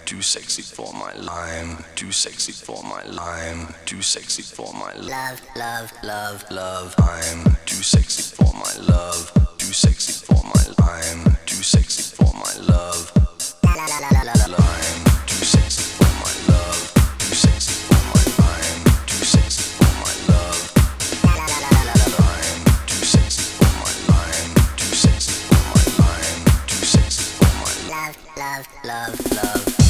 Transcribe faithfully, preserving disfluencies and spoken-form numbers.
too sexy for my lime, too sexy for my lime, too sexy for my love, love, love, love. I'm too sexy for my love, too sexy for my lime, too sexy for my love. La la la la la la. I'm too sexy for my love, too sexy for my lime, too sexy for my love. La la la la la la. I'm too sexy for my lime, too sexy for my lime, too sexy for my love, love, love, love.